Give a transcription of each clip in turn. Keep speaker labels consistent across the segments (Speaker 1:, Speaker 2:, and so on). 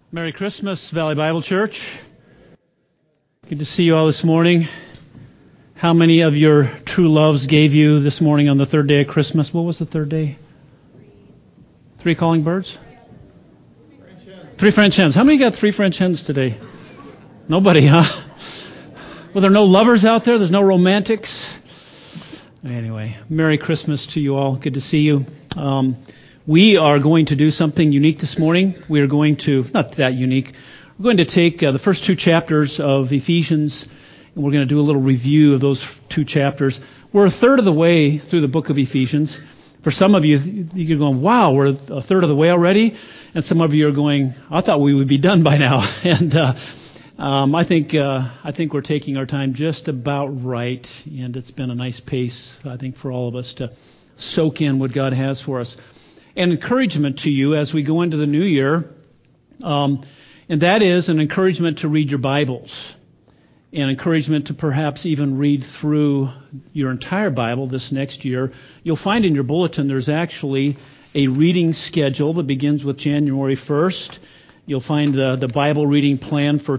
Speaker 1: Merry Christmas, Valley Bible Church. Good to see you all this morning. How many of your true loves gave you this morning on the third day of Christmas? What was the third day? Three calling birds? Three French hens. How many got three French hens today? Nobody, huh? Well, there are no lovers out there? There's no romantics? Anyway, Merry Christmas to you all. Good to see you. We are going to do something unique this morning. We are going to, not that unique, we're going to take the first two chapters of Ephesians, and we're going to do a little review of those two chapters. We're a third of the way through the book of Ephesians. For some of you, you're going, wow, we're a third of the way already? And some of you are going, I thought we would be done by now. And I think we're taking our time just about right, and it's been a nice pace, I think, for all of us to soak in what God has for us. And encouragement to you as we go into the new year, and that is an encouragement to read your Bibles, and encouragement to perhaps even read through your entire Bible this next year. You'll find in your bulletin there's actually a reading schedule that begins with January 1st. You'll find the Bible reading plan for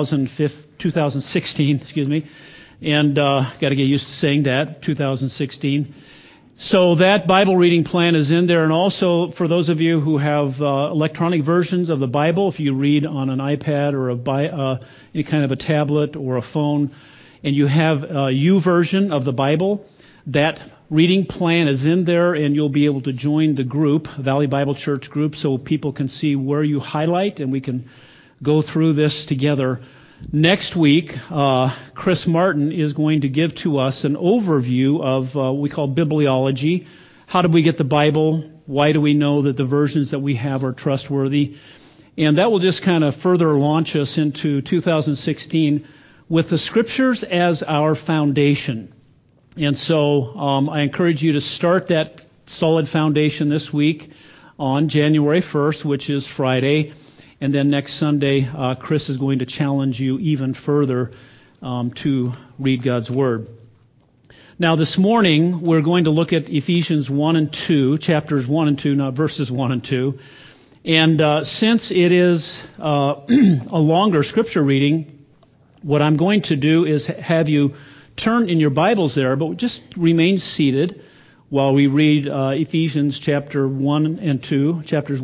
Speaker 1: 2016, and got to get used to saying that, 2016. So that Bible reading plan is in there, and also for those of you who have electronic versions of the Bible, if you read on an iPad or any kind of a tablet or a phone, and you have a YouVersion of the Bible, that reading plan is in there, and you'll be able to join the group, Valley Bible Church group, so people can see where you highlight, and we can go through this together. Next week, Chris Martin is going to give to us an overview of what we call bibliology. How do we get the Bible? Why do we know that the versions that we have are trustworthy? And that will just kind of further launch us into 2016 with the Scriptures as our foundation. And so I encourage you to start that solid foundation this week on January 1st, which is Friday. And then next Sunday, Chris is going to challenge you even further to read God's Word. Now, this morning, we're going to look at Ephesians 1 and 2, chapters 1 and 2, not verses 1 and 2. And since it is a longer scripture reading, what I'm going to do is have you turn in your Bibles there, but just remain seated while we read Ephesians chapters 1 and 2.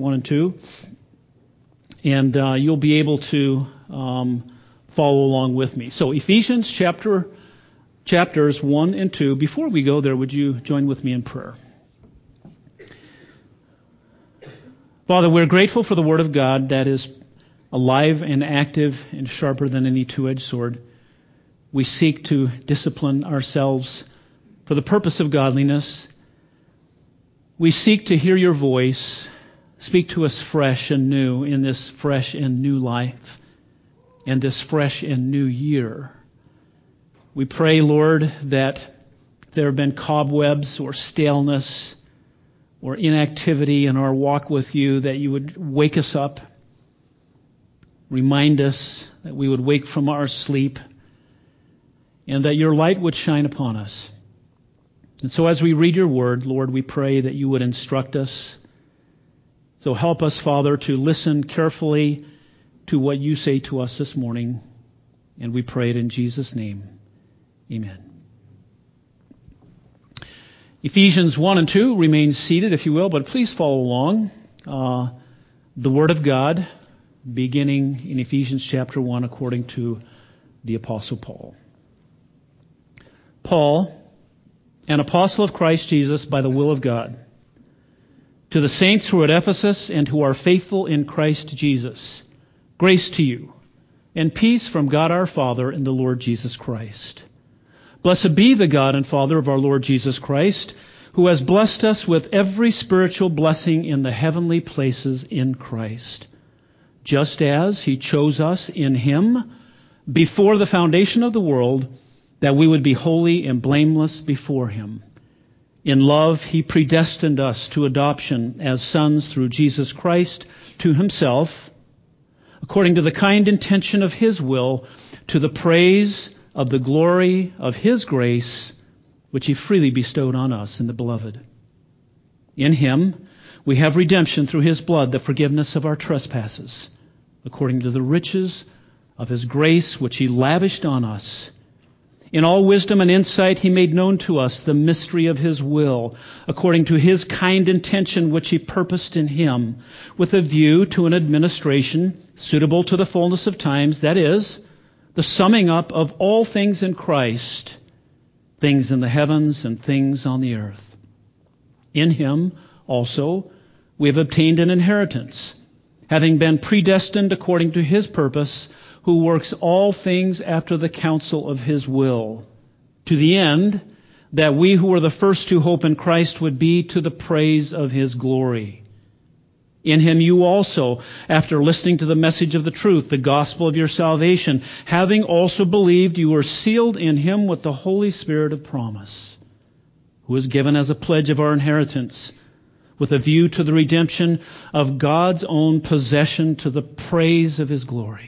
Speaker 1: And you'll be able to follow along with me. So Ephesians chapters 1 and 2. Before we go there, would you join with me in prayer? Father, we're grateful for the Word of God that is alive and active and sharper than any two-edged sword. We seek to discipline ourselves for the purpose of godliness. We seek to hear your voice. Speak to us fresh and new in this fresh and new life and this fresh and new year. We pray, Lord, that there have been cobwebs or staleness or inactivity in our walk with you, that you would wake us up, remind us that we would wake from our sleep, and that your light would shine upon us. And so as we read your word, Lord, we pray that you would instruct us. So help us, Father, to listen carefully to what you say to us this morning. And we pray it in Jesus' name. Amen. Ephesians 1 and 2, remain seated, if you will, but please follow along. The Word of God, beginning in Ephesians chapter 1, according to the Apostle Paul. Paul, an apostle of Christ Jesus by the will of God, to the saints who are at Ephesus and who are faithful in Christ Jesus, grace to you and peace from God our Father and the Lord Jesus Christ. Blessed be the God and Father of our Lord Jesus Christ, who has blessed us with every spiritual blessing in the heavenly places in Christ, just as he chose us in him before the foundation of the world, that we would be holy and blameless before him. In love, he predestined us to adoption as sons through Jesus Christ to himself, according to the kind intention of his will, to the praise of the glory of his grace, which he freely bestowed on us in the Beloved. In him we have redemption through his blood, the forgiveness of our trespasses, according to the riches of his grace which he lavished on us. In all wisdom and insight he made known to us the mystery of his will, according to his kind intention which he purposed in him, with a view to an administration suitable to the fullness of times, that is, the summing up of all things in Christ, things in the heavens and things on the earth. In him also we have obtained an inheritance, having been predestined according to his purpose, who works all things after the counsel of his will, to the end that we who were the first to hope in Christ would be to the praise of his glory. In him you also, after listening to the message of the truth, the gospel of your salvation, having also believed, you were sealed in him with the Holy Spirit of promise, who is given as a pledge of our inheritance, with a view to the redemption of God's own possession to the praise of his glory.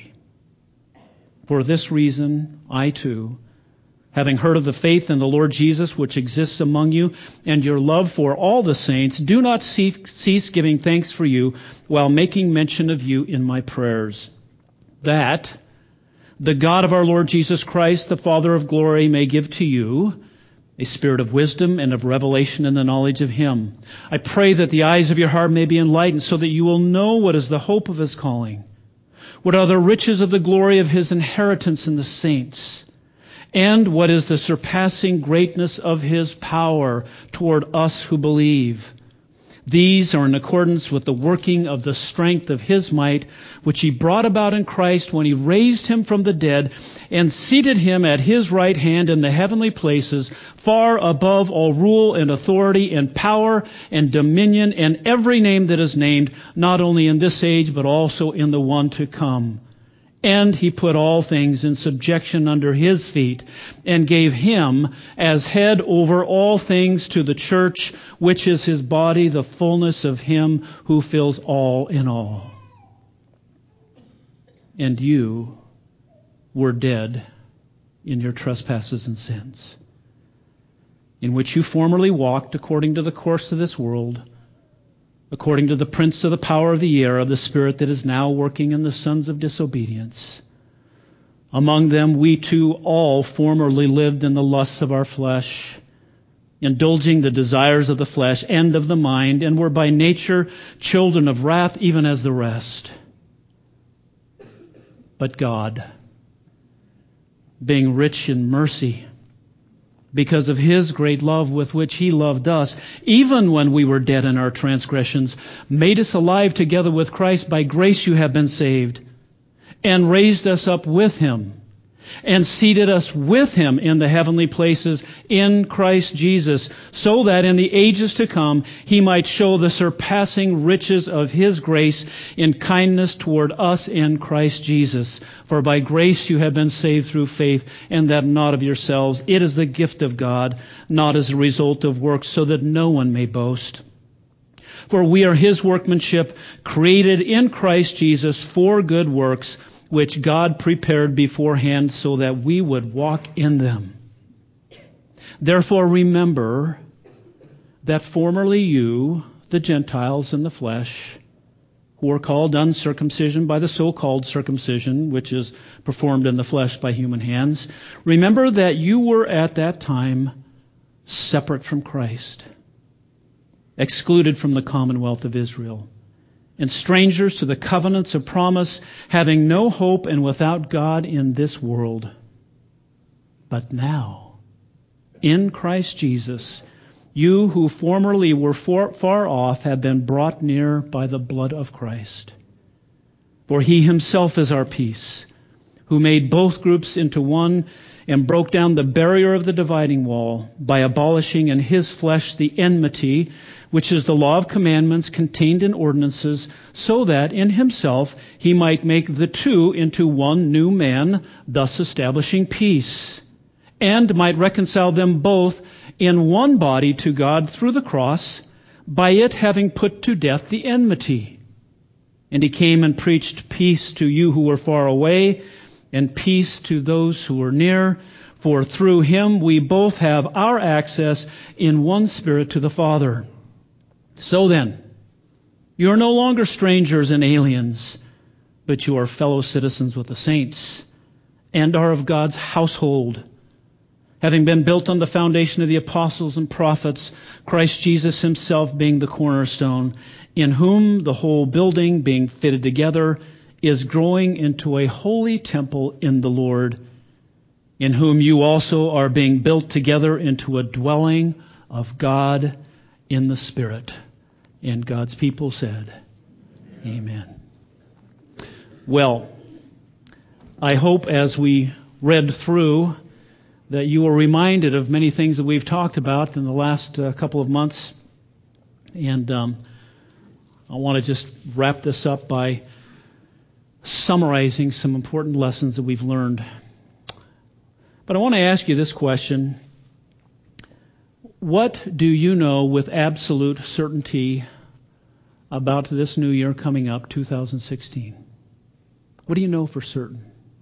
Speaker 1: For this reason, I too, having heard of the faith in the Lord Jesus which exists among you, and your love for all the saints, do not cease giving thanks for you, while making mention of you in my prayers, that the God of our Lord Jesus Christ, the Father of glory, may give to you a spirit of wisdom and of revelation in the knowledge of him. I pray that the eyes of your heart may be enlightened, so that you will know what is the hope of his calling, what are the riches of the glory of his inheritance in the saints, and what is the surpassing greatness of his power toward us who believe. These are in accordance with the working of the strength of his might, which he brought about in Christ when he raised him from the dead and seated him at his right hand in the heavenly places, far above all rule and authority and power and dominion and every name that is named, not only in this age but also in the one to come. And he put all things in subjection under his feet, and gave him as head over all things to the church, which is his body, the fullness of him who fills all in all. And you were dead in your trespasses and sins, in which you formerly walked according to the course of this world, according to the prince of the power of the air, of the spirit that is now working in the sons of disobedience. Among them we too all formerly lived in the lusts of our flesh, indulging the desires of the flesh and of the mind, and were by nature children of wrath, even as the rest. But God, being rich in mercy, because of his great love with which he loved us, even when we were dead in our transgressions, made us alive together with Christ. By grace you have been saved, and raised us up with him, and seated us with him in the heavenly places in Christ Jesus, so that in the ages to come he might show the surpassing riches of his grace in kindness toward us in Christ Jesus. For by grace you have been saved through faith, and that not of yourselves. It is the gift of God, not as a result of works, so that no one may boast. For we are his workmanship, created in Christ Jesus for good works, which God prepared beforehand so that we would walk in them. Therefore remember that formerly you, the Gentiles in the flesh, who are called uncircumcision by the so-called circumcision, which is performed in the flesh by human hands, remember that you were at that time separate from Christ, excluded from the commonwealth of Israel, and strangers to the covenants of promise, having no hope and without God in this world. But now, in Christ Jesus, you who formerly were far off have been brought near by the blood of Christ. For he himself is our peace, who made both groups into one and broke down the barrier of the dividing wall by abolishing in his flesh the enmity, which is the law of commandments contained in ordinances, so that in himself he might make the two into one new man, thus establishing peace, and might reconcile them both in one body to God through the cross, by it having put to death the enmity. And he came and preached peace to you who were far away, and peace to those who are near. For through him we both have our access in one Spirit to the Father. So then, you are no longer strangers and aliens, but you are fellow citizens with the saints and are of God's household, having been built on the foundation of the apostles and prophets, Christ Jesus himself being the cornerstone, in whom the whole building, being fitted together, is growing into a holy temple in the Lord, in whom you also are being built together into a dwelling of God in the Spirit. And God's people said, Amen. Well, I hope as we read through that you were reminded of many things that we've talked about in the last couple of months. And I want to just wrap this up by summarizing some important lessons that we've learned. But I want to ask you this question. What do you know with absolute certainty about this new year coming up, 2016? What do you know for certain?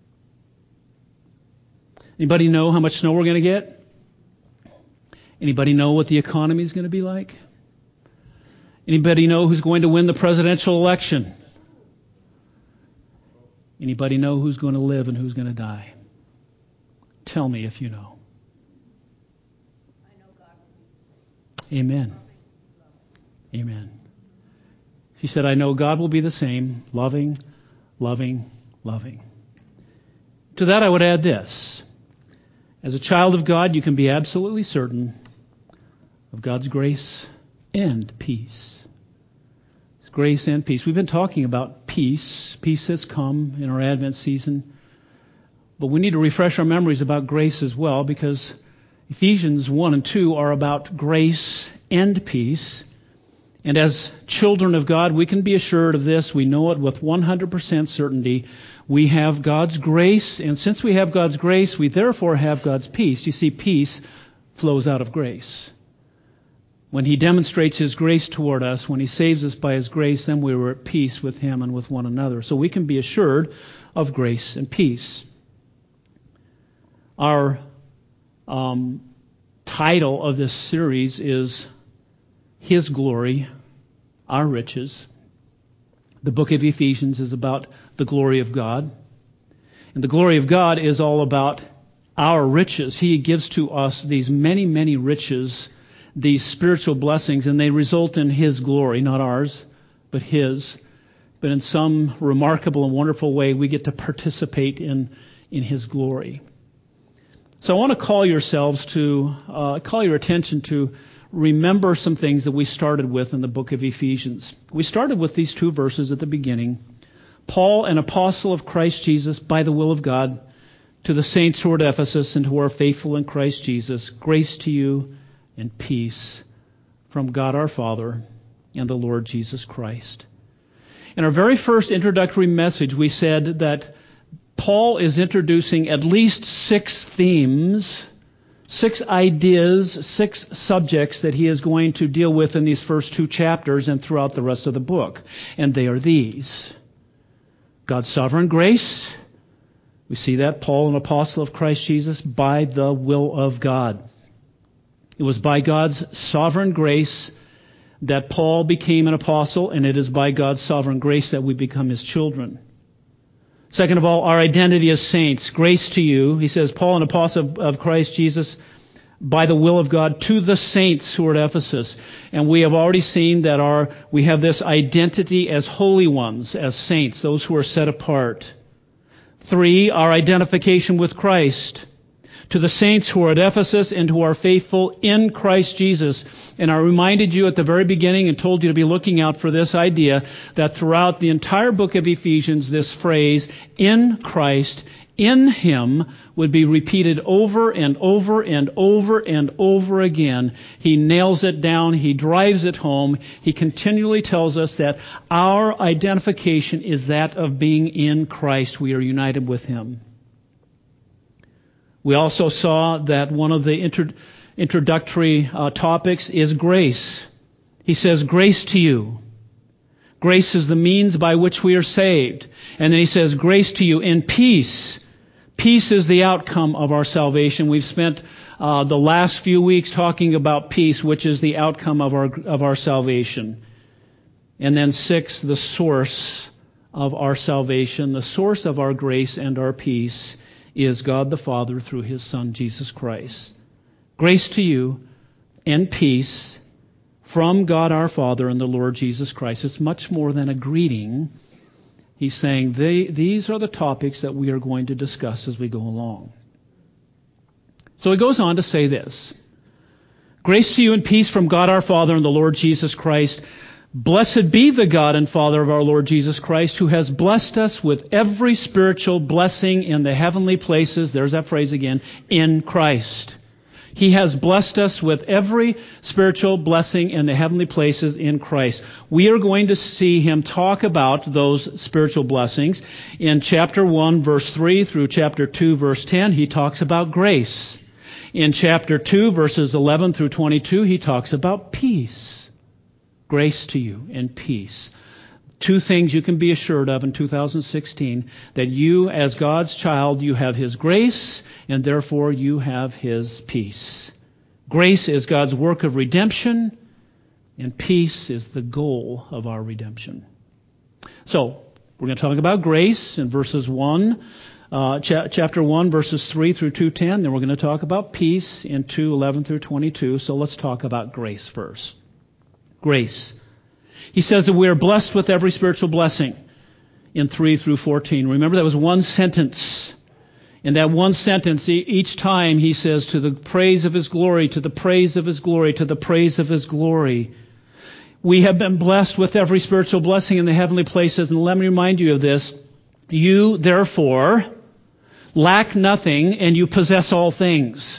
Speaker 1: Anybody know how much snow we're going to get? Anybody know what the economy is going to be like? Anybody know who's going to win the presidential election? Anybody know who's going to live and who's going to die? Tell me if you know. Amen. Amen. She said, I know God will be the same, loving, loving, loving. To that I would add this. As a child of God, you can be absolutely certain of God's grace and peace. His grace and peace. We've been talking about peace. Peace has come in our Advent season. But we need to refresh our memories about grace as well, because Ephesians 1 and 2 are about grace and peace. And as children of God, we can be assured of this. We know it with 100% certainty. We have God's grace, and since we have God's grace, we therefore have God's peace. You see, peace flows out of grace. When He demonstrates His grace toward us, when He saves us by His grace, then we are at peace with Him and with one another. So we can be assured of grace and peace. Our title of this series is His Glory, Our Riches. The book of Ephesians is about the glory of God. And the glory of God is all about our riches. He gives to us these many, many riches, these spiritual blessings, and they result in His glory, not ours, but His. But in some remarkable and wonderful way, we get to participate in His glory. So I want to call your attention to remember some things that we started with in the book of Ephesians. We started with these two verses at the beginning. Paul, an apostle of Christ Jesus, by the will of God, to the saints who are at Ephesus and who are faithful in Christ Jesus, grace to you and peace from God our Father and the Lord Jesus Christ. In our very first introductory message, we said that Paul is introducing at least 6 themes, 6 ideas, 6 subjects that he is going to deal with in these first 2 chapters and throughout the rest of the book. And they are these. God's sovereign grace. We see that, Paul, an apostle of Christ Jesus, by the will of God. It was by God's sovereign grace that Paul became an apostle, and it is by God's sovereign grace that we become His children. Second of all, our identity as saints. Grace to you. He says, Paul, an apostle of Christ Jesus, by the will of God, to the saints who are at Ephesus. And we have already seen that we have this identity as holy ones, as saints, those who are set apart. 3, our identification with Christ. To the saints who are at Ephesus and who are faithful in Christ Jesus. And I reminded you at the very beginning and told you to be looking out for this idea that throughout the entire book of Ephesians, this phrase, in Christ, in Him, would be repeated over and over and over and over again. He nails it down. He drives it home. He continually tells us that our identification is that of being in Christ. We are united with Him. We also saw that one of the introductory topics is grace. He says, grace to you. Grace is the means by which we are saved. And then he says, grace to you in peace. Peace is the outcome of our salvation. We've spent the last few weeks talking about peace, which is the outcome of our salvation. And then 6, the source of our salvation, the source of our grace and our peace, is God the Father through His Son, Jesus Christ. Grace to you and peace from God our Father and the Lord Jesus Christ. It's much more than a greeting. He's saying these are the topics that we are going to discuss as we go along. So he goes on to say this. Grace to you and peace from God our Father and the Lord Jesus Christ. Blessed be the God and Father of our Lord Jesus Christ, who has blessed us with every spiritual blessing in the heavenly places. There's that phrase again, in Christ. He has blessed us with every spiritual blessing in the heavenly places in Christ. We are going to see him talk about those spiritual blessings. In chapter 1, verse 3 through chapter 2, verse 10, he talks about grace. In chapter 2, verses 11 through 22, he talks about peace. Grace to you and peace. Two things you can be assured of in 2016, that you as God's child, you have His grace and therefore you have His peace. Grace is God's work of redemption and peace is the goal of our redemption. So, we're going to talk about grace in verses 1, chapter 1, verses 3 through 2:10. Then we're going to talk about peace in 2:11 through 22. So let's talk about grace first. Grace. He says that we are blessed with every spiritual blessing in 3 through 14. Remember, that was one sentence. In that one sentence, each time he says, to the praise of His glory, to the praise of His glory, to the praise of His glory. We have been blessed with every spiritual blessing in the heavenly places. And let me remind you of this. You, therefore, lack nothing and you possess all things.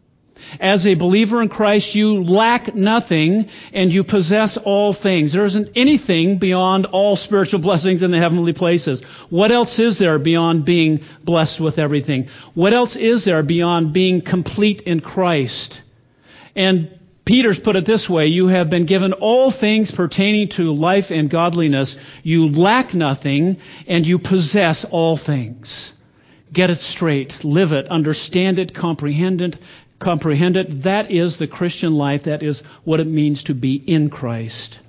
Speaker 1: As a believer in Christ, you lack nothing and you possess all things. There isn't anything beyond all spiritual blessings in the heavenly places. What else is there beyond being blessed with everything? What else is there beyond being complete in Christ? And Peter's put it this way, you have been given all things pertaining to life and godliness. You lack nothing and you possess all things. Get it straight, live it, understand it, comprehend it. That is the Christian life. That is what it means to be in Christ.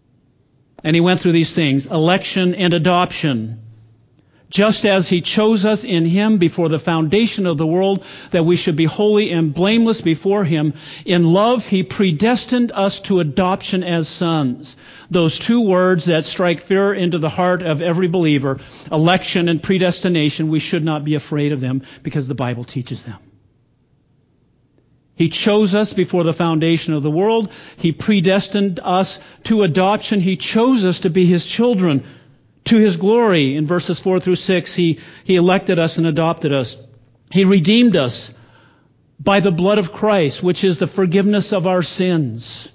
Speaker 1: And he went through these things, election and adoption. Just as He chose us in Him before the foundation of the world, that we should be holy and blameless before Him, in love He predestined us to adoption as sons. Those two words that strike fear into the heart of every believer, election and predestination, we should not be afraid of them because the Bible teaches them. He chose us before the foundation of the world. He predestined us to adoption. He chose us to be His children to His glory. In verses 4 through 6, He elected us and adopted us. He redeemed us by the blood of Christ, which is the forgiveness of our sins.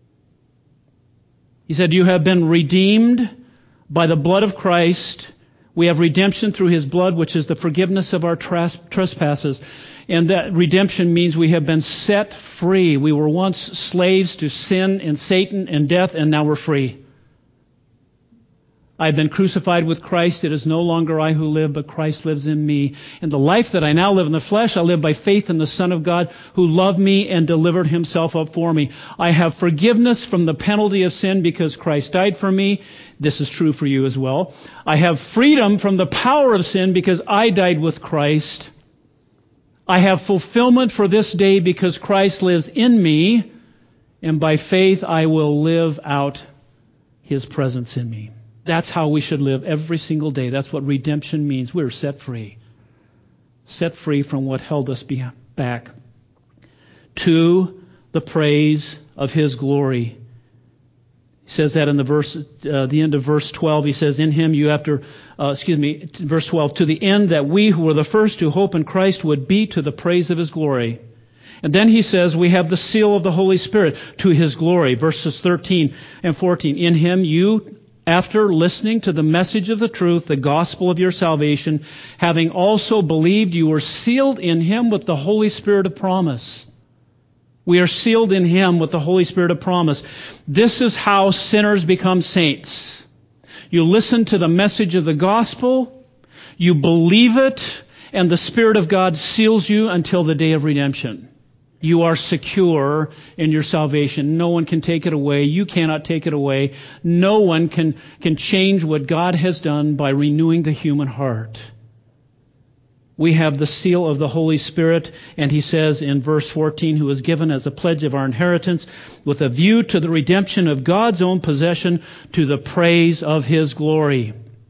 Speaker 1: He said, you have been redeemed by the blood of Christ. We have redemption through His blood, which is the forgiveness of our trespasses. And that redemption means we have been set free. We were once slaves to sin and Satan and death, and now we're free. I have been crucified with Christ. It is no longer I who live, but Christ lives in me. And the life that I now live in the flesh, I live by faith in the Son of God who loved me and delivered Himself up for me. I have forgiveness from the penalty of sin because Christ died for me. This is true for you as well. I have freedom from the power of sin because I died with Christ. I have fulfillment for this day because Christ lives in me, and by faith I will live out His presence in me. That's how we should live every single day. That's what redemption means. We're set free. Set free from what held us back. To the praise of His glory. He says that in the end of verse 12. He says, in Him you verse 12, to the end that we who were the first to hope in Christ would be to the praise of His glory. And then he says we have the seal of the Holy Spirit to His glory. Verses 13 and 14. In Him you, after listening to the message of the truth, the gospel of your salvation, having also believed, you were sealed in Him with the Holy Spirit of promise. We are sealed in Him with the Holy Spirit of promise. This is how sinners become saints. You listen to the message of the gospel, you believe it, and the Spirit of God seals you until the day of redemption. You are secure in your salvation. No one can take it away. You cannot take it away. No one can change what God has done by renewing the human heart. We have the seal of the Holy Spirit, and he says in verse 14, who is given as a pledge of our inheritance with a view to the redemption of God's own possession to the praise of his glory.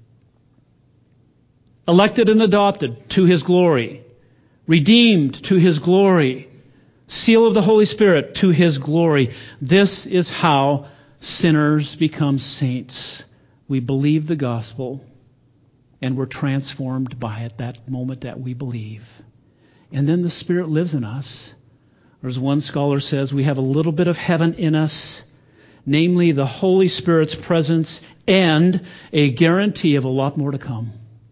Speaker 1: Elected and adopted to his glory. Redeemed to his glory. Seal of the Holy Spirit to his glory. This is how sinners become saints. We believe the gospel. And we're transformed by it that moment that we believe. And then the Spirit lives in us. Or as one scholar says, we have a little bit of heaven in us, namely the Holy Spirit's presence and a guarantee of a lot more to come.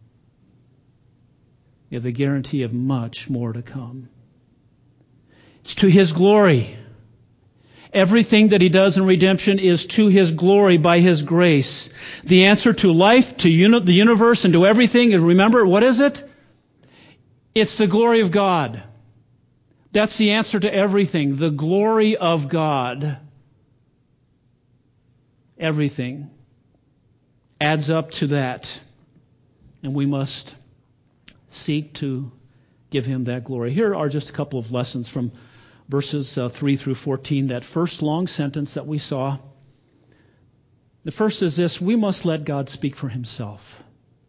Speaker 1: We have the guarantee of much more to come. It's to his glory. Everything that he does in redemption is to his glory by his grace. The answer to life, to the universe, and to everything, and remember, what is it? It's the glory of God. That's the answer to everything. The glory of God. Everything adds up to that. And we must seek to give him that glory. Here are just a couple of lessons from verses 3 through 14, that first long sentence that we saw. The first is this: we must let God speak for himself.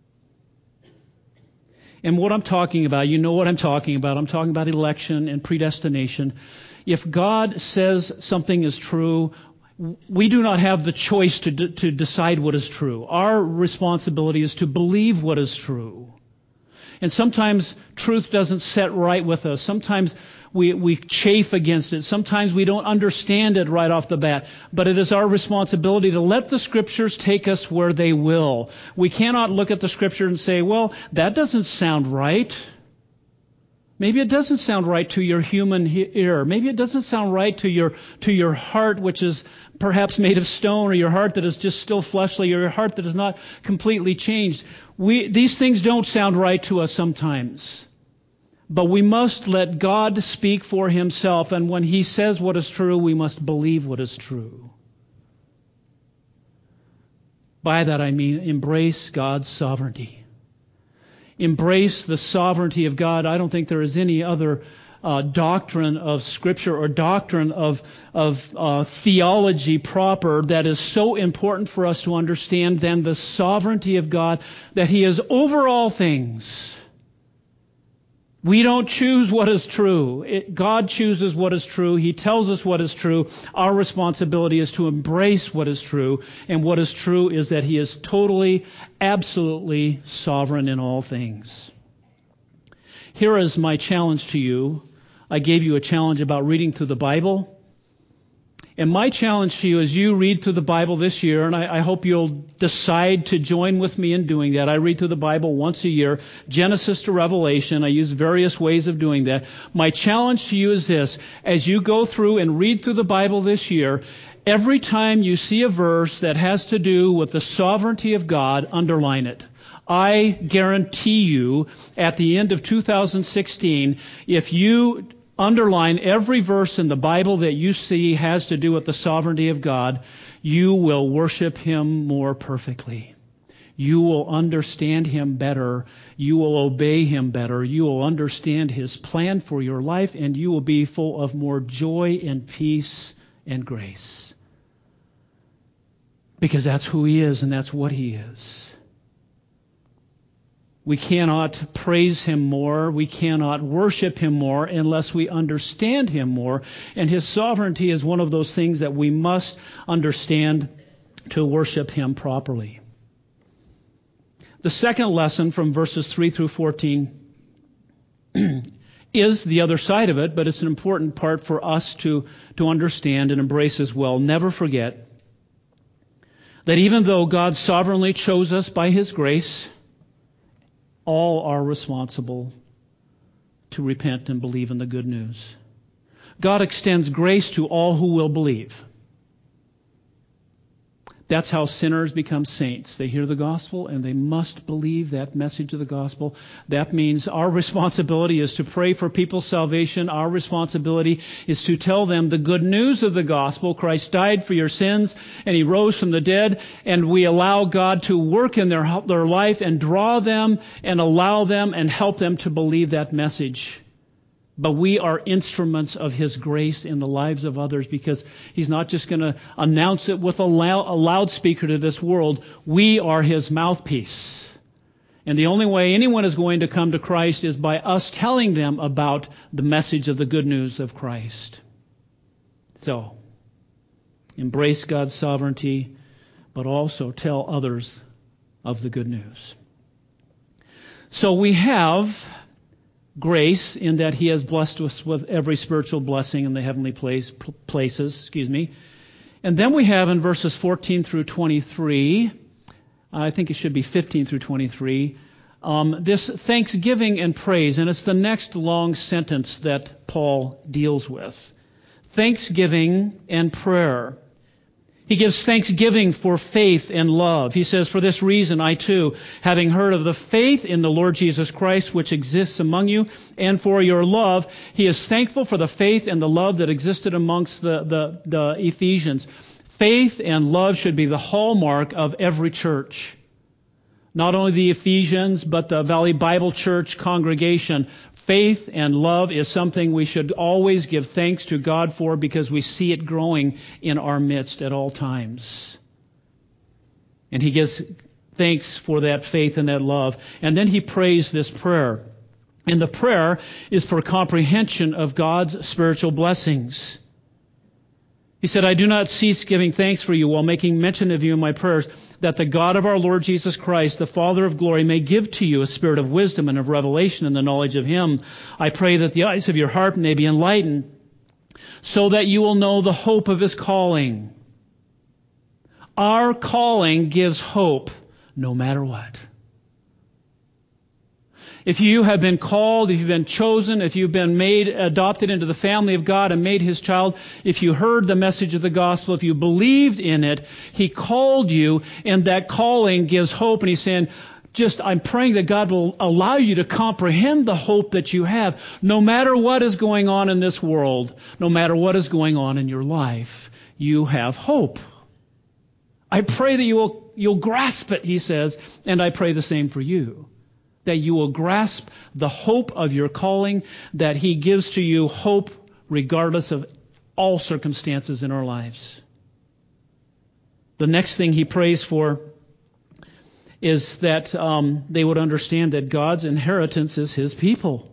Speaker 1: And what I'm talking about, you know what I'm talking about. I'm talking about election and predestination. If God says something is true, we do not have the choice to decide what is true. Our responsibility is to believe what is true. And sometimes truth doesn't set right with us. Sometimes we chafe against it. Sometimes we don't understand it right off the bat. But it is our responsibility to let the Scriptures take us where they will. We cannot look at the Scripture and say, well, that doesn't sound right. Maybe it doesn't sound right to your human ear. Maybe it doesn't sound right to your heart, which is perhaps made of stone, or your heart that is just still fleshly, or your heart that is not completely changed. These things don't sound right to us sometimes. But we must let God speak for himself, and when he says what is true, we must believe what is true. By that I mean embrace God's sovereignty. Embrace the sovereignty of God. I don't think there is any other doctrine of Scripture or doctrine of theology proper that is so important for us to understand than the sovereignty of God, that he is over all things. We don't choose what is true. God chooses what is true. He tells us what is true. Our responsibility is to embrace what is true. And what is true is that he is totally, absolutely sovereign in all things. Here is my challenge to you. I gave you a challenge about reading through the Bible. And my challenge to you as you read through the Bible this year, and I hope you'll decide to join with me in doing that. I read through the Bible once a year, Genesis to Revelation. I use various ways of doing that. My challenge to you is this: as you go through and read through the Bible this year, every time you see a verse that has to do with the sovereignty of God, underline it. I guarantee you, at the end of 2016, if you underline every verse in the Bible that you see has to do with the sovereignty of God, you will worship him more perfectly. You will understand him better. You will obey him better. You will understand his plan for your life, and you will be full of more joy and peace and grace. Because that's who he is and that's what he is. We cannot praise him more. We cannot worship him more unless we understand him more. And his sovereignty is one of those things that we must understand to worship him properly. The second lesson from verses 3 through 14 is the other side of it, but it's an important part for us to understand and embrace as well. Never forget that even though God sovereignly chose us by his grace, all are responsible to repent and believe in the good news. God extends grace to all who will believe. That's how sinners become saints. They hear the gospel and they must believe that message of the gospel. That means our responsibility is to pray for people's salvation. Our responsibility is to tell them the good news of the gospel. Christ died for your sins and He rose from the dead, and we allow God to work in their life and draw them and allow them and help them to believe that message. But we are instruments of His grace in the lives of others, because He's not just going to announce it with a loudspeaker to this world. We are His mouthpiece. And the only way anyone is going to come to Christ is by us telling them about the message of the good news of Christ. So, embrace God's sovereignty, but also tell others of the good news. So we have grace in that He has blessed us with every spiritual blessing in the heavenly places. And then we have in verses 14 through 23, I think it should be 15 through 23, this thanksgiving and praise. And it's the next long sentence that Paul deals with. Thanksgiving and prayer. He gives thanksgiving for faith and love. He says, "For this reason I too, having heard of the faith in the Lord Jesus Christ which exists among you, and for your love," he is thankful for the faith and the love that existed amongst the Ephesians. Faith and love should be the hallmark of every church. Not only the Ephesians, but the Valley Bible Church congregation. Faith and love is something we should always give thanks to God for, because we see it growing in our midst at all times. And he gives thanks for that faith and that love. And then he prays this prayer. And the prayer is for comprehension of God's spiritual blessings. He said, "I do not cease giving thanks for you while making mention of you in my prayers, that the God of our Lord Jesus Christ, the Father of glory, may give to you a spirit of wisdom and of revelation in the knowledge of Him. I pray that the eyes of your heart may be enlightened, so that you will know the hope of His calling." Our calling gives hope no matter what. If you have been called, if you've been chosen, if you've been adopted into the family of God and made His child, if you heard the message of the gospel, if you believed in it, He called you, and that calling gives hope. And He's saying, I'm praying that God will allow you to comprehend the hope that you have, no matter what is going on in this world, no matter what is going on in your life, you have hope. I pray that you'll grasp it, He says, and I pray the same for you. That you will grasp the hope of your calling, that He gives to you hope regardless of all circumstances in our lives. The next thing he prays for is that they would understand that God's inheritance is His people.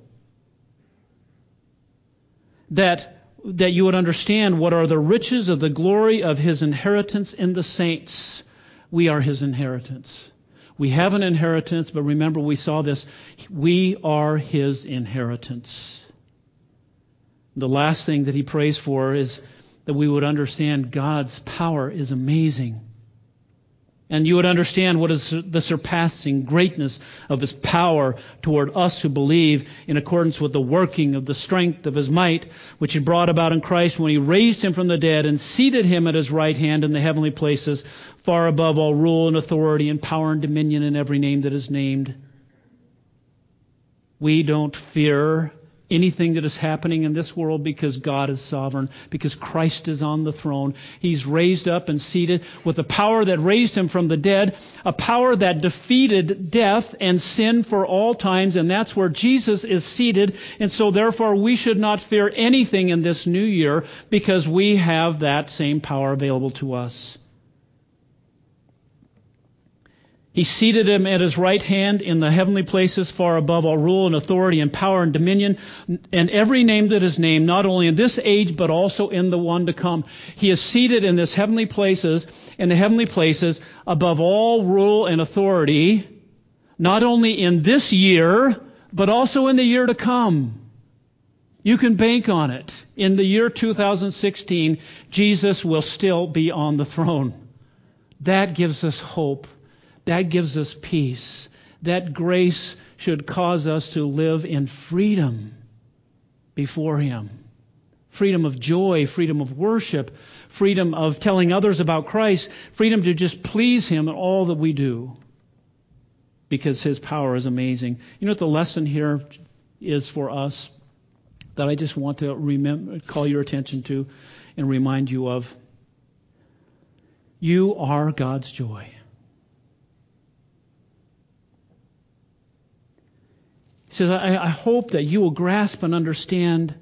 Speaker 1: That you would understand what are the riches of the glory of His inheritance in the saints. We are His inheritance. We have an inheritance, but remember, we saw this. We are His inheritance. The last thing that he prays for is that we would understand God's power is amazing. And you would understand what is the surpassing greatness of His power toward us who believe, in accordance with the working of the strength of His might, which He brought about in Christ when He raised Him from the dead and seated Him at His right hand in the heavenly places, far above all rule and authority and power and dominion and every name that is named. We don't fear anything that is happening in this world, because God is sovereign, because Christ is on the throne. He's raised up and seated with the power that raised Him from the dead, a power that defeated death and sin for all times, and that's where Jesus is seated. And so therefore we should not fear anything in this new year, because we have that same power available to us. He seated Him at His right hand in the heavenly places, far above all rule and authority and power and dominion, and every name that is named, not only in this age, but also in the one to come. He is seated in this heavenly places, above all rule and authority, not only in this year, but also in the year to come. You can bank on it. In the year 2016, Jesus will still be on the throne. That gives us hope. That gives us peace. That grace should cause us to live in freedom before Him. Freedom of joy, freedom of worship, freedom of telling others about Christ, freedom to just please Him in all that we do, because His power is amazing. You know what the lesson here is for us that I just want to call your attention to and remind you of? You are God's joy. He says, I hope that you will grasp and understand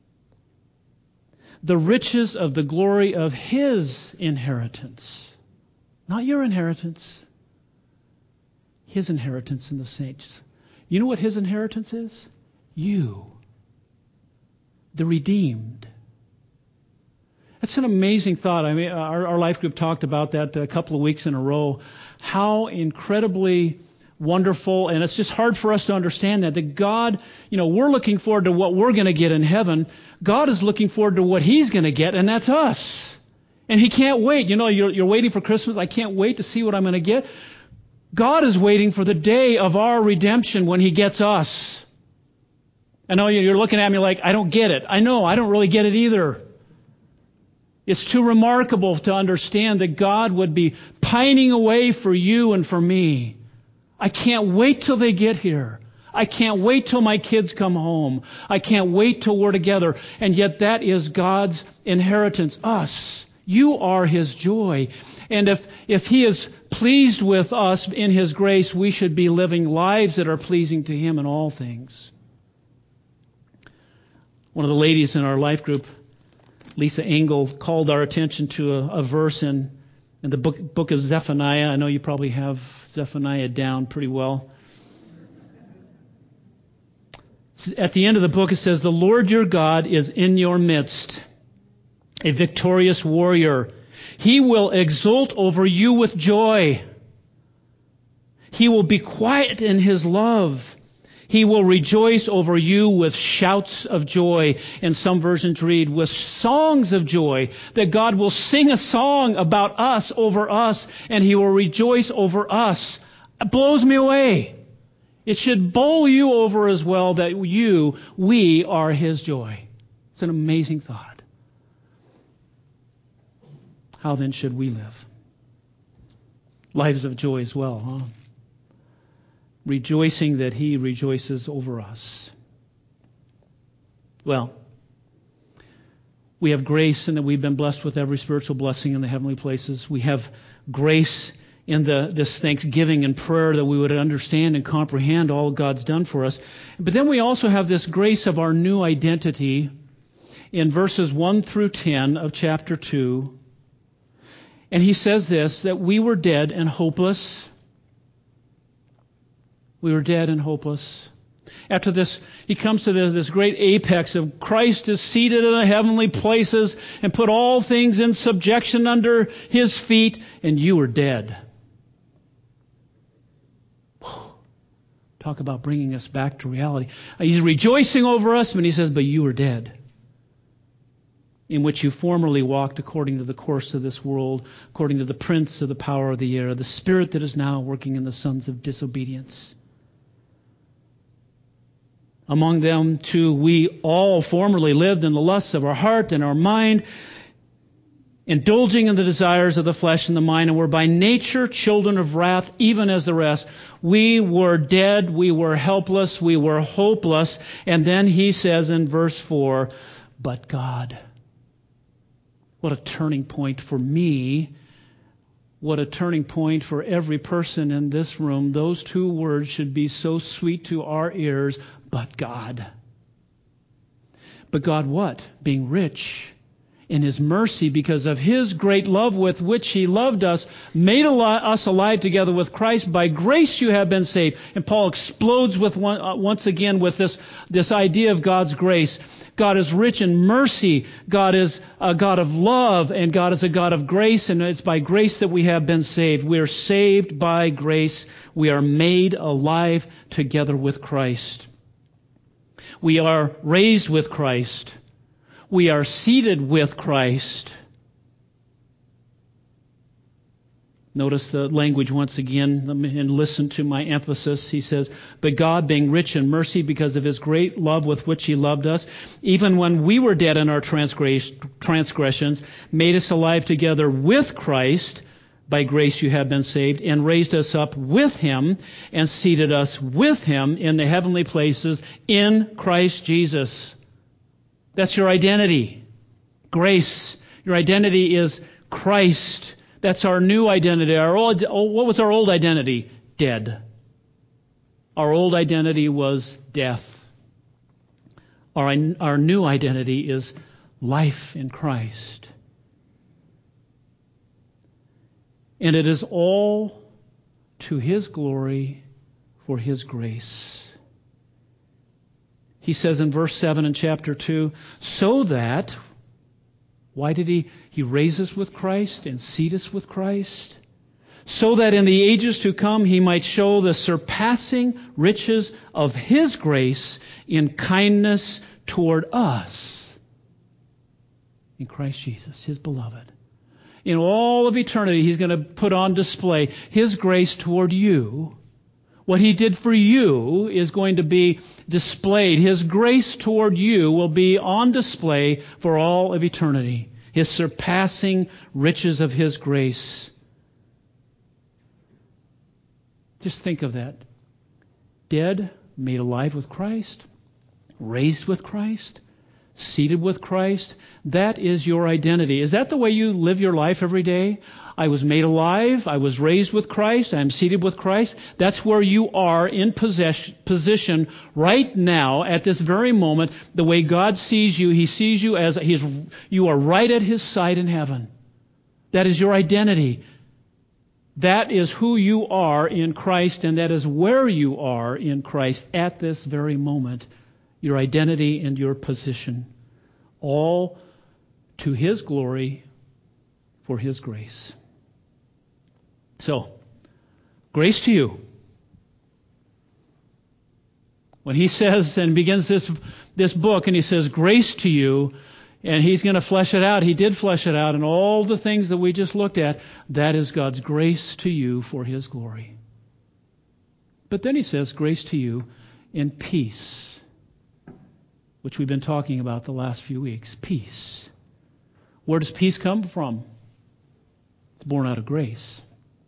Speaker 1: the riches of the glory of His inheritance. Not your inheritance. His inheritance in the saints. You know what His inheritance is? You. The redeemed. That's an amazing thought. I mean, our life group talked about that a couple of weeks in a row. How incredibly wonderful, and it's just hard for us to understand that God, we're looking forward to what we're going to get in heaven. God is looking forward to what He's going to get, and that's us. And He can't wait. You're waiting for Christmas. I can't wait to see what I'm going to get. God is waiting for the day of our redemption when He gets us. I know you're looking at me like, I don't get it. I know, I don't really get it either. It's too remarkable to understand that God would be pining away for you and for me. I can't wait till they get here. I can't wait till my kids come home. I can't wait till we're together. And yet that is God's inheritance, us. You are His joy. And if He is pleased with us in His grace, we should be living lives that are pleasing to Him in all things. One of the ladies in our life group, Lisa Engel, called our attention to a verse in the book of Zephaniah. I know you probably have Zephaniah down pretty well. At the end of the book it says, "The Lord your God is in your midst, a victorious warrior. He will exult over you with joy. He will be quiet in His love. He will rejoice over you with shouts of joy." And some versions read, with songs of joy, that God will sing a song about us, over us, and He will rejoice over us. It blows me away. It should bowl you over as well that we are His joy. It's an amazing thought. How then should we live? Lives of joy as well, huh? Rejoicing that He rejoices over us. Well, we have grace in that we've been blessed with every spiritual blessing in the heavenly places. We have grace in this thanksgiving and prayer that we would understand and comprehend all God's done for us. But then we also have this grace of our new identity in verses 1 through 10 of chapter 2. And he says this, that we were dead and hopeless. We were dead and hopeless. After this, he comes to this great apex of Christ is seated in the heavenly places and put all things in subjection under His feet, and you were dead. Talk about bringing us back to reality. He's rejoicing over us, and he says, but you were dead, in which you formerly walked according to the course of this world, according to the prince of the power of the air, the spirit that is now working in the sons of disobedience. Among them, too, we all formerly lived in the lusts of our heart and our mind, indulging in the desires of the flesh and the mind, and were by nature children of wrath, even as the rest. We were dead, we were helpless, we were hopeless. And then he says in verse 4, but God. What a turning point for me. What a turning point for every person in this room. Those two words should be so sweet to our ears. But God. But God what? Being rich in His mercy, because of His great love with which He loved us, made us alive together with Christ. By grace you have been saved. And Paul explodes with once again with this idea of God's grace. God is rich in mercy. God is a God of love, and God is a God of grace, and it's by grace that we have been saved. We are saved by grace. We are made alive together with Christ. We are raised with Christ. We are seated with Christ. Notice the language once again, and listen to my emphasis. He says, but God, being rich in mercy because of his great love with which he loved us, even when we were dead in our transgressions, made us alive together with Christ. By grace you have been saved, and raised us up with him, and seated us with him in the heavenly places in Christ Jesus. That's your identity. Grace. Your identity is Christ. That's our new identity. What was our old identity? Dead. Our old identity was death. Our new identity is life in Christ. And it is all to his glory for his grace. He says in verse 7 in chapter 2, so that, why did he raise us with Christ and seat us with Christ? So that in the ages to come he might show the surpassing riches of his grace in kindness toward us in Christ Jesus, his beloved. In all of eternity, he's going to put on display his grace toward you. What he did for you is going to be displayed. His grace toward you will be on display for all of eternity. His surpassing riches of his grace. Just think of that. Dead, made alive with Christ, raised with Christ, seated with Christ. That is your identity. Is that the way you live your life every day? I was made alive. I was raised with Christ. I am seated with Christ. That's where you are in position right now at this very moment. The way God sees you, he sees you as you are right at his side in heaven. That is your identity. That is who you are in Christ, and that is where you are in Christ at this very moment. Your identity and your position. All to his glory for his grace. So, grace to you. When he says and begins this book and he says grace to you, and he's going to flesh it out. He did flesh it out, and all the things that we just looked at, that is God's grace to you for his glory. But then he says grace to you in peace, which we've been talking about the last few weeks. Peace. Where does peace come from? It's born out of grace.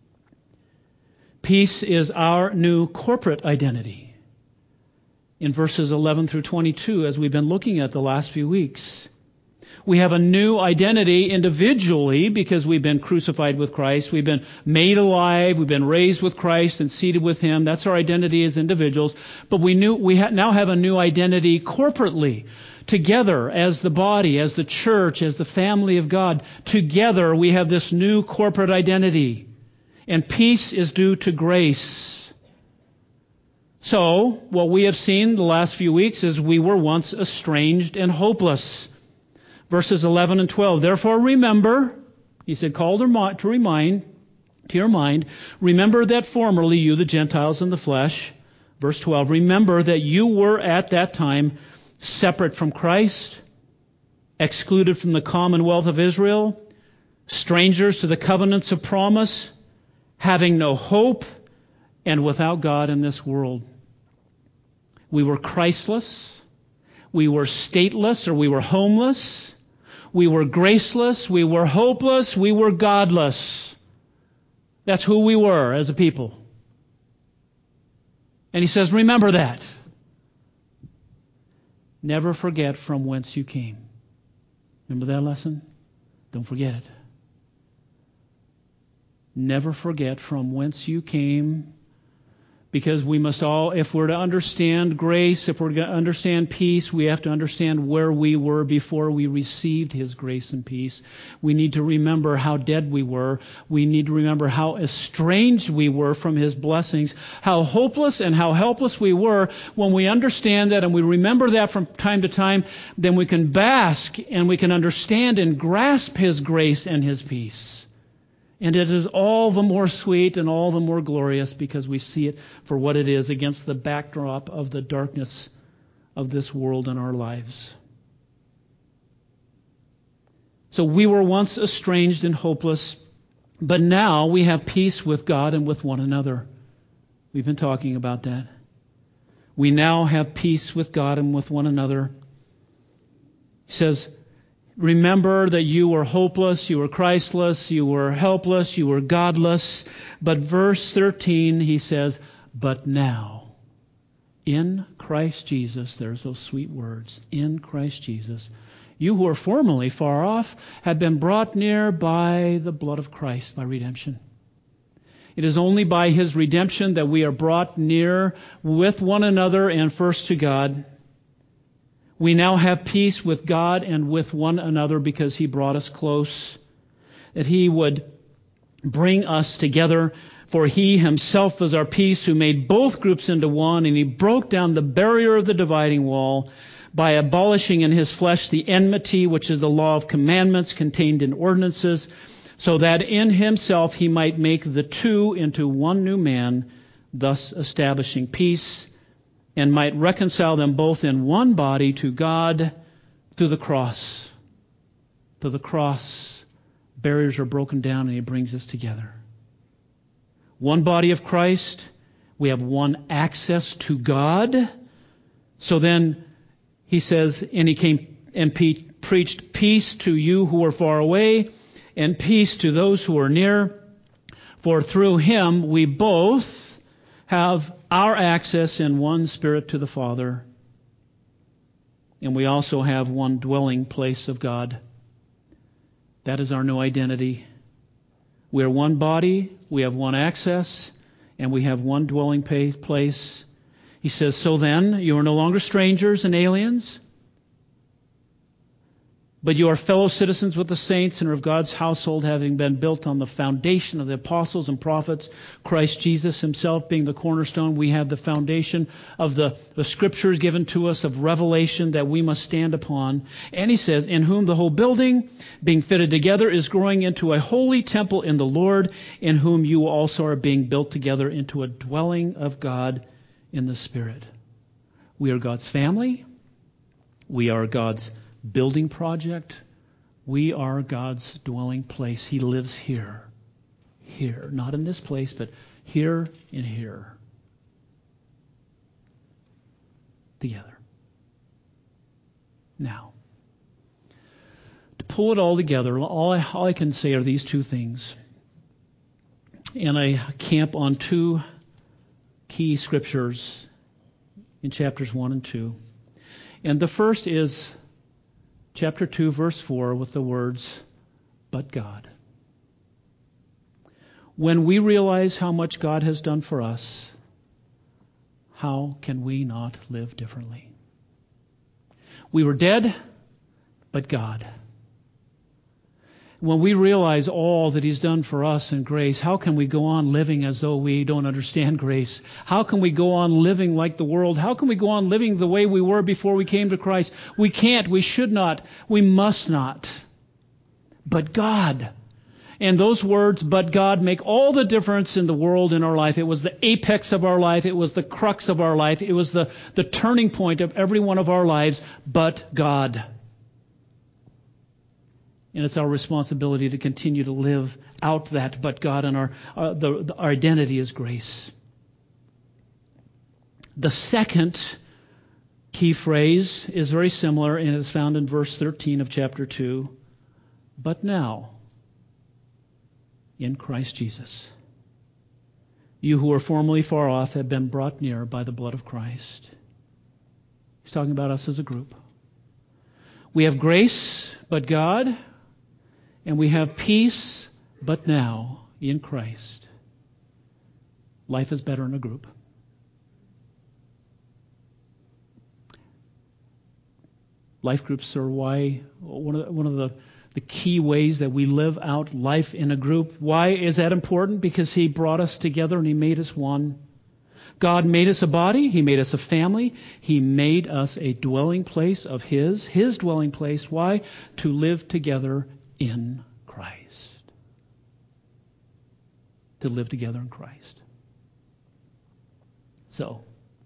Speaker 1: Peace is our new corporate identity. In verses 11 through 22, as we've been looking at the last few weeks, we have a new identity individually because we've been crucified with Christ. We've been made alive. We've been raised with Christ and seated with him. That's our identity as individuals. But we now have a new identity corporately. Together as the body, as the church, as the family of God. Together we have this new corporate identity. And peace is due to grace. So, what we have seen the last few weeks is we were once estranged and hopeless. Verses 11 and 12. Therefore remember, he said, call to your mind, remember that formerly you, the Gentiles in the flesh. Verse 12. Remember that you were at that time separate from Christ, excluded from the commonwealth of Israel, strangers to the covenants of promise, having no hope, and without God in this world. We were Christless. We were stateless, or we were homeless. We were graceless, we were hopeless, we were godless. That's who we were as a people. And he says, remember that. Never forget from whence you came. Remember that lesson? Don't forget it. Never forget from whence you came. Because we must all, if we're to understand grace, if we're to understand peace, we have to understand where we were before we received his grace and peace. We need to remember how dead we were. We need to remember how estranged we were from his blessings, how hopeless and how helpless we were. When we understand that and we remember that from time to time, then we can bask and we can understand and grasp his grace and his peace. And it is all the more sweet and all the more glorious because we see it for what it is against the backdrop of the darkness of this world in our lives. So we were once estranged and hopeless. But now we have peace with God and with one another. We've been talking about that. We now have peace with God and with one another. He says, remember that you were hopeless, you were Christless, you were helpless, you were godless. But verse 13, he says, but now, in Christ Jesus, there's those sweet words, in Christ Jesus, you who were formerly far off have been brought near by the blood of Christ, by redemption. It is only by His redemption that we are brought near with one another and first to God. We now have peace with God and with one another because He brought us close, that He would bring us together. For He Himself is our peace, who made both groups into one, and He broke down the barrier of the dividing wall by abolishing in His flesh the enmity, which is the law of commandments contained in ordinances, so that in Himself He might make the two into one new man, thus establishing peace, and might reconcile them both in one body to God through the cross. To the cross, barriers are broken down and He brings us together. One body of Christ, we have one access to God. So then he says, and He came and preached peace to you who are far away, and peace to those who are near. For through Him we both have our access in one Spirit to the Father. And we also have one dwelling place of God. That is our new identity. We are one body, we have one access, and we have one dwelling place. He says, so then, you are no longer strangers and aliens, but you are fellow citizens with the saints and are of God's household, having been built on the foundation of the apostles and prophets, Christ Jesus Himself being the cornerstone. We have the foundation of the Scriptures given to us of revelation that we must stand upon. And he says, in whom the whole building, being fitted together, is growing into a holy temple in the Lord, in whom you also are being built together into a dwelling of God in the Spirit. We are God's family. We are God's building project. We are God's dwelling place. He lives here. Here. Not in this place, but here and here. Together. Now, to pull it all together, all I can say are these two things. And I camp on two key scriptures in chapters 1 and 2. And the first is chapter 2, verse 4, with the words, but God. When we realize how much God has done for us, how can we not live differently? We were dead, but God. When we realize all that He's done for us in grace, how can we go on living as though we don't understand grace? How can we go on living like the world? How can we go on living the way we were before we came to Christ? We can't, we should not, we must not. But God. And those words, but God, make all the difference in the world in our life. It was the apex of our life. It was the crux of our life. It was the turning point of every one of our lives, but God. And it's our responsibility to continue to live out that but God, and our identity is grace. The second key phrase is very similar, and it's found in verse 13 of chapter 2. But now, in Christ Jesus, you who were formerly far off have been brought near by the blood of Christ. He's talking about us as a group. We have grace, but God. And we have peace, but now, in Christ. Life is better in a group. Life groups are one of the key ways that we live out life in a group. Why is that important? Because He brought us together and He made us one. God made us a body. He made us a family. He made us a dwelling place of His dwelling place. Why? To live together in Christ. To live together in Christ. So,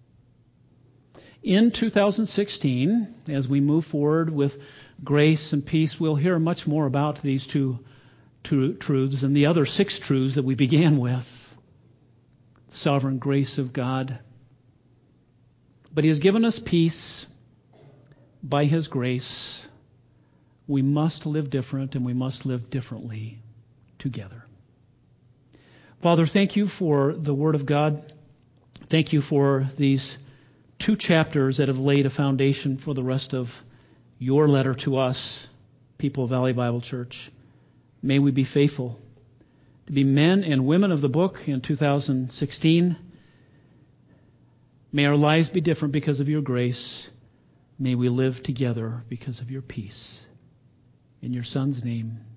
Speaker 1: in 2016, as we move forward with grace and peace, we'll hear much more about these two truths and the other 6 truths that we began with. The sovereign grace of God. But He has given us peace by His grace. We must live different, and we must live differently together. Father, thank you for the Word of God. Thank you for these 2 chapters that have laid a foundation for the rest of your letter to us, people of Valley Bible Church. May we be faithful to be men and women of the book in 2016. May our lives be different because of your grace. May we live together because of your peace. In your Son's name,